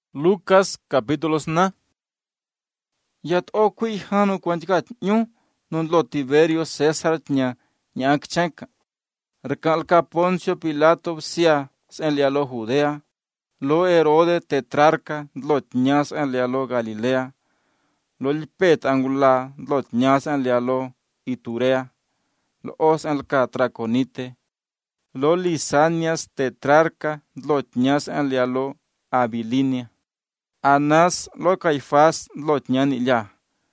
Lucas capítulos na. Yat okui hanu kwanjikat nyu nun lo Tiberio César nya akchenka. Recalca Poncio Pilato sia en lialo Judea. Lo Herode tetrarca lo ñas en lialo Galilea. Lo lipet angula lo ñas en lialo Iturea. Lo os en el Traconite. Lo Lisanias tetrarca lo ñas en lialo Abilinia. Anas lo Caifás lo ñani ya.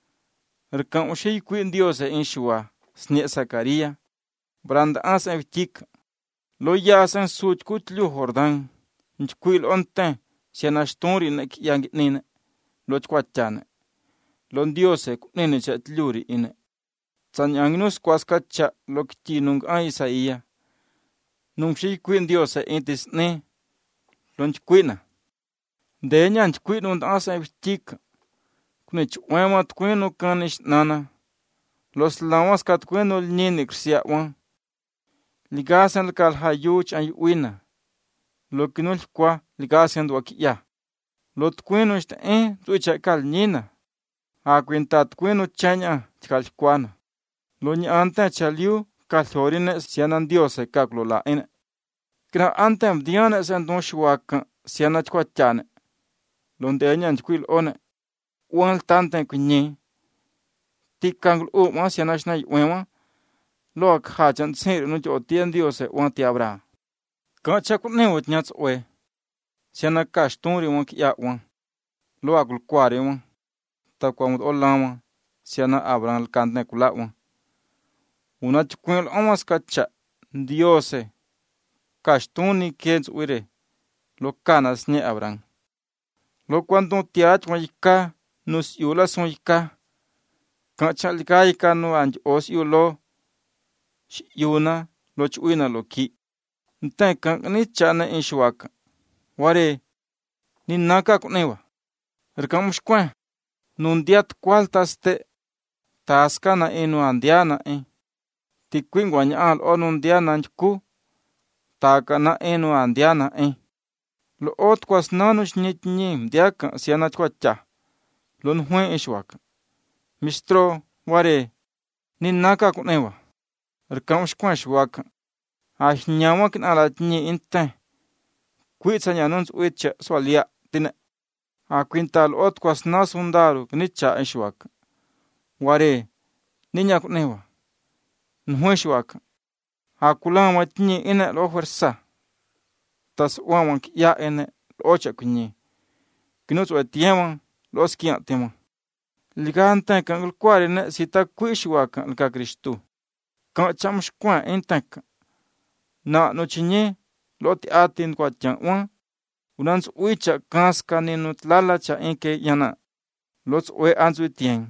Rekan ushi kuin Dios e inshua snie Zacaria. Brand as en vitik. Lo yasan such kutlu Jordan. Nchkuil onten sianastunri nek yanginine. Lo chkwachane. Lo Dios e kunene chatluri ine. Tsanyangnus kwaskacha lo ktinung an Isaia. Nung shi kuin Dios e intis ne. Lo nchkuina. De nyan chkwin und asa vitik. Kunich wemat kwenu kanish nana. Los lawas kat kwenu lnini krsia wan. Ligasan kal hayuch ay wina. Lo kinul kwa ligasan wakia. Lot kwenu ishte tuicha kal nina. A kwintat kwenu chanya chkal kwana. Lo ni ante chaliu kal horine sianan diose kaklo la ine. Kra antem diane sen don shwaka siana chkwa chane. Londe nyan chkwil one. Uang tante kunye. Tikang uma sianash na yuema. Lo khajan tsir no jo tien Dios e uang tiabra. Ka chakune wot nyats we. Siana kashturi uang kia uang. Lo agul kware uang. Ta kwamut olama. Siana abran al kantne kula uang. Una chkwil omas kacha. Dios e. Kashtuni kiens uire. Lo kanas nye abran. Lo cuando tiach wajika nus yula sonjika. Kachalika yika no anj os yulo. Yuna lo chuina lo ki. Ntenka ni chana inshwaka. Ware ni naka kunewa. Rikamushkwa. Nundiat kwaltas te. Taska na inu andiana Tikwingwanya al o nundiana anjku. Taka na inu andiana Lo ot kwas nanush nyim diaka siana chwacha. Lo nhue ishwaka. Mistro ware ni naka kunewa. Rikamush kwa shwaka. Nyawa kin alat nyi inte. Kwitsa nyanunz uitcha swalia tine. Kwintal ot kwas nasundaru knicha ishwaka. Ware niña kunewa. Nhue shwaka. Kulama nyi ine lo fuerza. Tas wawan ya ene ocha kunyi. Kinus wa tieman los kia tema. Ligante kan el kware ne sita kuishwa kan ka Kristu. Kan chamsh kwa entak. Na no chinye lot atin kwa changwa. Unans uicha kanska ninut lala cha enke yana. Lots we anzu tien.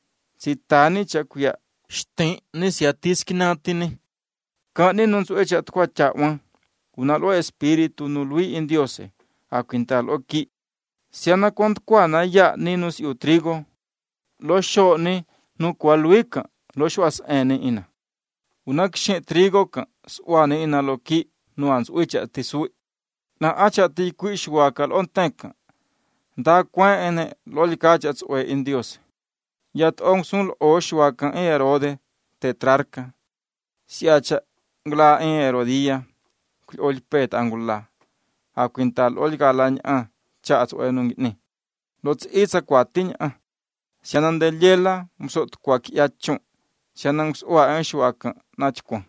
Sitani cha kuya shten ni siatiskina tini. Kan ninus uicha kwa changwa. Una lo espíritu no lui en Dios, a quintal oki. Siana kont kwana ya ninus yu trigo. Lo sho ni no kwaluika, lo shuas ene ina. Una kshe trigo ka swane ina lo ki no ans uicha tisui. Na acha ti kuishwa kal ontenka. Da kwa ene lo likacha tsue en Dios. Yat ongsun lo oshwa kan Herode tetrarca. Siacha gla en Herodia. Olipet angula. A quintal olgalaña chats wenung ni. Lots itza kwatiña. Sianan de lela musot kwakiachun. Sianan sua enshwaka nachkwan.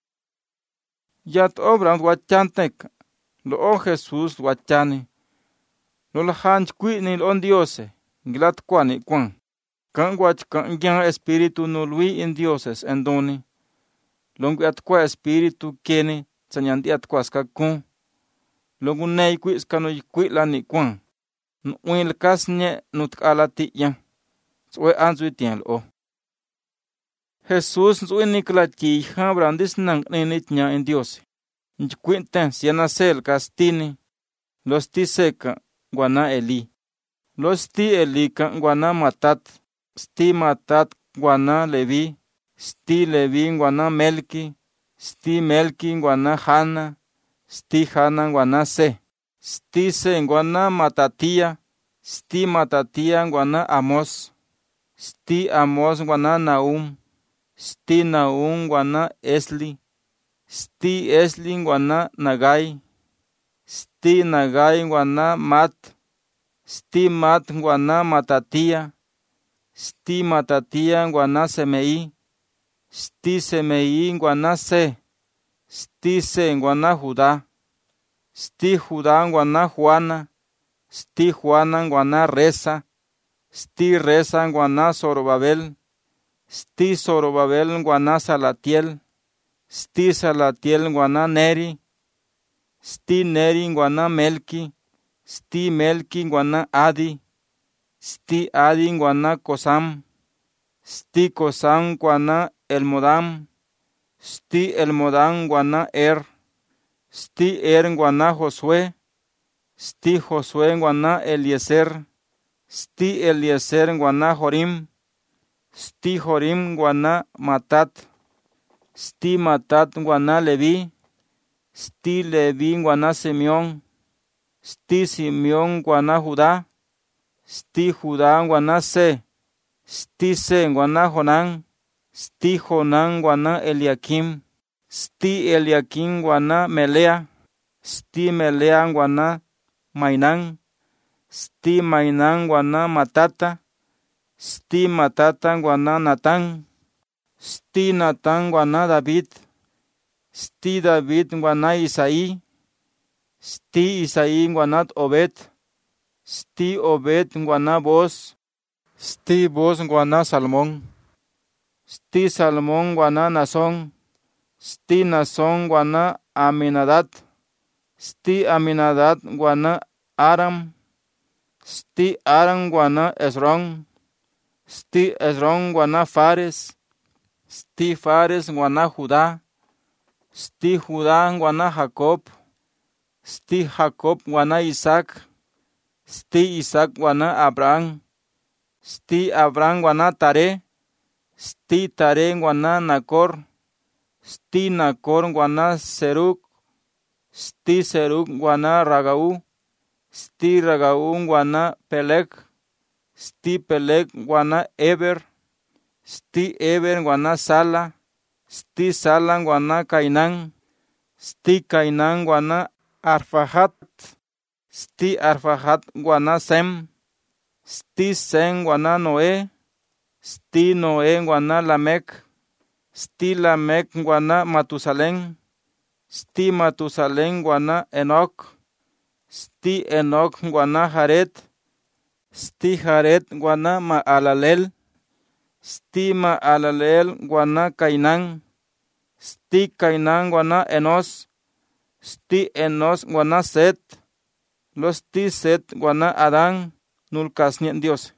Yat obran wachantek. Lo o Jesús wachani. Lo la hanch ni on Diose. Glat kwani kwan. Kan wach kan yang espíritu no lui en dioses endoni. Longuat kwa espíritu kene. Sanyandiat kwaska kun. Longu nei kwis kano yikwit la ni kwan. Nwil kas nye nutkala ti yan. Swe anzui tien lo. Jesus nsui nikla ki brandis nang nenit nya en Dios. Nchikwinten siana sel kastini. Los ti seka guana Eli. Los ti Eli ka guana Matat. Sti Matat guana Levi. Sti Levi guana Melki. Sti Melki guana Hana, sti Hana guana Se, sti se nguana Matatia, sti Matatia nguana Amos, sti Amos nguana Nahum, sti Nahum nguana Esli, sti Esli nguana Nagai, sti Nagai nguana Mat, sti Mat nguana Matatia, sti Matatia nguana Semei, sti Semei nguana Se, sti Se nguana Judá, sti Judá nguana Juana, sti Juana nguana Resa, sti Resa nguana Zorobabel, sti Zorobabel nguana Salatiel, sti Salatiel nguana Neri, sti Neri nguana Melki, sti Melki nguana Adi, sti Adi nguana Cosam, sti Cosam nguana Elmodam, sti Elmodam nguana sti nguana Josué, sti Josué nguana Eliezer, sti Eliezer nguana Jorim, sti Jorim nguana Matat, sti Matat nguana Leví, sti Leví nguana Simeón, sti Simeón nguana Judá, sti Judá nguana Se, sti Se nguana Jonán, sti Jonán nguana Eliakim, sti Eliakim nguana Melea, sti Melea nguana Mainán, sti Mainán nguana Matata, sti Matata nguana Natán, sti Natán nguana David, sti David nguana Isaí, sti Isaí nguana Obed, sti Obed nguana Boz, sti Boz nguana Salmón, sti Salmón nguana Nasón, sti Nasón nguana Aminadab, sti Aminadab nguana Aram, sti Aram nguana Esrón, sti Esrón nguana Fares, sti Fares nguana Judá, sti Judá nguana Jacob, sti Jacob nguana Isaac, sti Isaac nguana Abraham, sti Abraham nguana Taré, sti Taré nguana Nacor, sti Nacor nguana Serug, sti Serug nguana Ragau, sti Ragau nguana Peleg, sti Peleg nguana Eber, sti Eber nguana Sala, sti Sala nguana Cainán, sti Cainán nguana Arfahat, sti Arfahat nguana Sem, sti Sem nguana Noé, sti Noé nguana Lamec, sti Lamec nguana Matusalén, sti Matusalén nguana Enoc, sti Enoc nguana Jared, sti Jared nguana Maalalel, sti Maalalel nguana Cainán, sti Cainán nguana Enos, sti Enos nguana Set, los sti Set nguana Adán, nulcasnien Dios.